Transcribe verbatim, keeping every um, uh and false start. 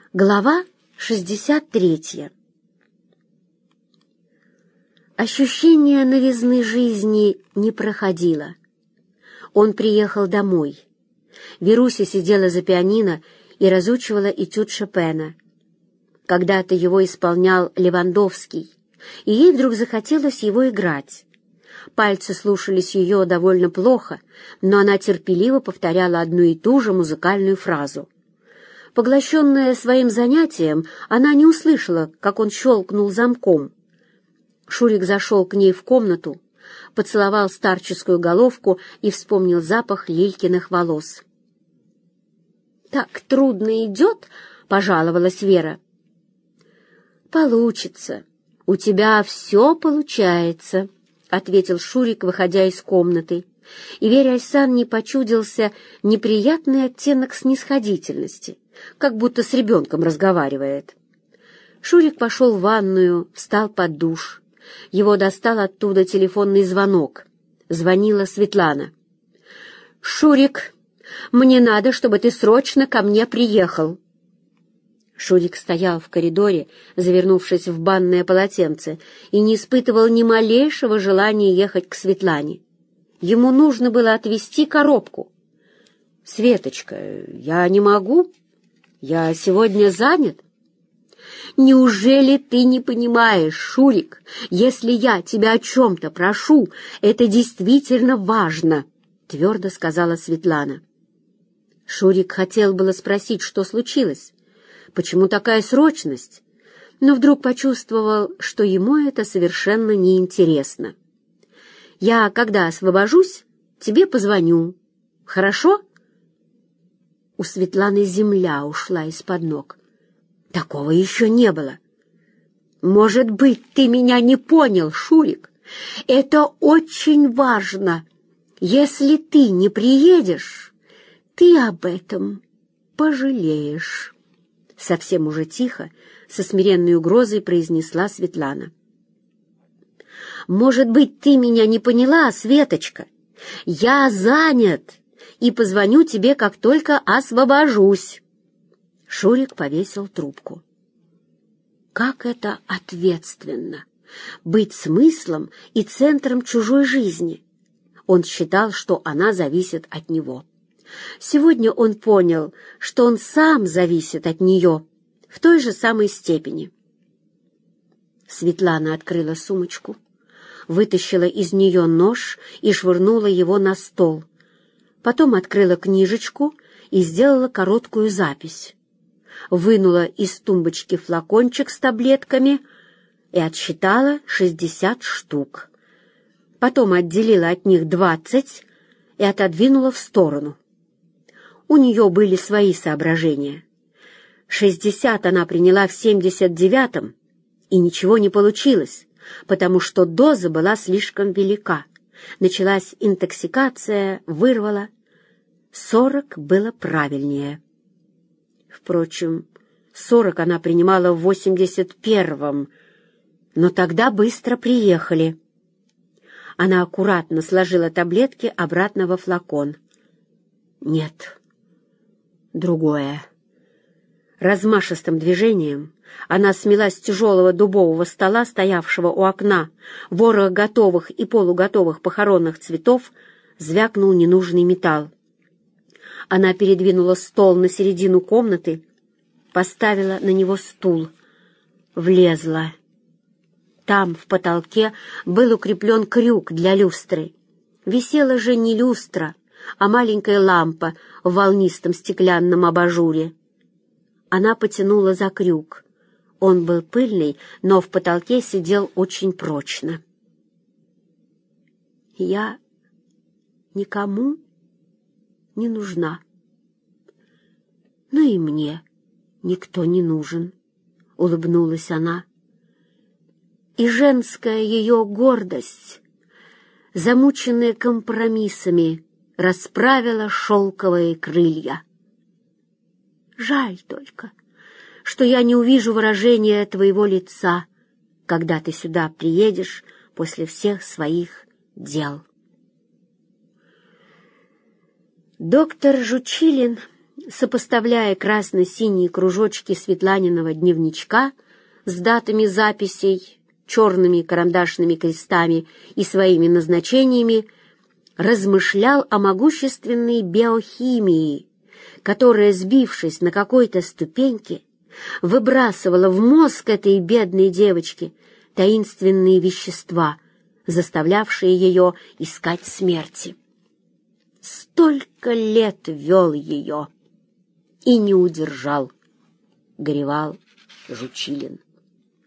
Глава шестьдесят третья. Ощущение новизны жизни не проходило. Он приехал домой. Веруся сидела за пианино и разучивала этюд Шопена. Когда-то его исполнял Левандовский, и ей вдруг захотелось его играть. Пальцы слушались ее довольно плохо, но она терпеливо повторяла одну и ту же музыкальную фразу. Поглощенная своим занятием, она не услышала, как он щелкнул замком. Шурик зашел к ней в комнату, поцеловал старческую головку и вспомнил запах Лилькиных волос. «Так трудно идет», — пожаловалась Вера. «Получится. У тебя все получается», — ответил Шурик, выходя из комнаты, и Вере Александровне почудился неприятный оттенок снисходительности, как будто с ребенком разговаривает. Шурик пошел в ванную, встал под душ. Его достал оттуда телефонный звонок. Звонила Светлана. «Шурик, мне надо, чтобы ты срочно ко мне приехал». Шурик стоял в коридоре, завернувшись в банное полотенце, и не испытывал ни малейшего желания ехать к Светлане. Ему нужно было отвезти коробку. «Светочка, я не могу. Я сегодня занят». «Неужели ты не понимаешь, Шурик, если я тебя о чем-то прошу, это действительно важно», — твердо сказала Светлана. Шурик хотел было спросить, что случилось, почему такая срочность, но вдруг почувствовал, что ему это совершенно неинтересно. «Я, когда освобожусь, тебе позвоню. Хорошо?» У Светланы земля ушла из-под ног. Такого еще не было. «Может быть, ты меня не понял, Шурик? Это очень важно. Если ты не приедешь, ты об этом пожалеешь», — совсем уже тихо, со смиренной угрозой произнесла Светлана. «Может быть, ты меня не поняла, Светочка? Я занят и позвоню тебе, как только освобожусь». Шурик повесил трубку. Как это ответственно — быть смыслом и центром чужой жизни. Он считал, что она зависит от него. Сегодня он понял, что он сам зависит от нее в той же самой степени. Светлана открыла сумочку, вытащила из нее нож и швырнула его на стол. Потом открыла книжечку и сделала короткую запись. Вынула из тумбочки флакончик с таблетками и отсчитала шестьдесят штук. Потом отделила от них двадцать и отодвинула в сторону. У нее были свои соображения. Шестьдесят она приняла в семьдесят девятом, и ничего не получилось, потому что доза была слишком велика. Началась интоксикация, вырвала. Сорок было правильнее. Впрочем, сорок она принимала в восемьдесят первом, но тогда быстро приехали. Она аккуратно сложила таблетки обратно во флакон. Нет, другое. Размашистым движением она смела с тяжелого дубового стола, стоявшего у окна, ворох готовых и полуготовых похоронных цветов, звякнул ненужный металл. Она передвинула стол на середину комнаты, поставила на него стул, влезла. Там, в потолке, был укреплен крюк для люстры. Висела же не люстра, а маленькая лампа в волнистом стеклянном абажуре. Она потянула за крюк. Он был пыльный, но в потолке сидел очень прочно. «Я никому не нужна. Но и мне никто не нужен», — улыбнулась она. И женская ее гордость, замученная компромиссами, расправила шелковые крылья. «Жаль только, что я не увижу выражения твоего лица, когда ты сюда приедешь после всех своих дел». Доктор Жучилин сопоставляя красно-синие кружочки Светланиного дневничка с датами записей, черными карандашными крестами и своими назначениями, размышлял о могущественной биохимии, которая, сбившись на какой-то ступеньке, выбрасывала в мозг этой бедной девочки таинственные вещества, заставлявшие ее искать смерти. Столько лет вел ее и не удержал, горевал Жучилин.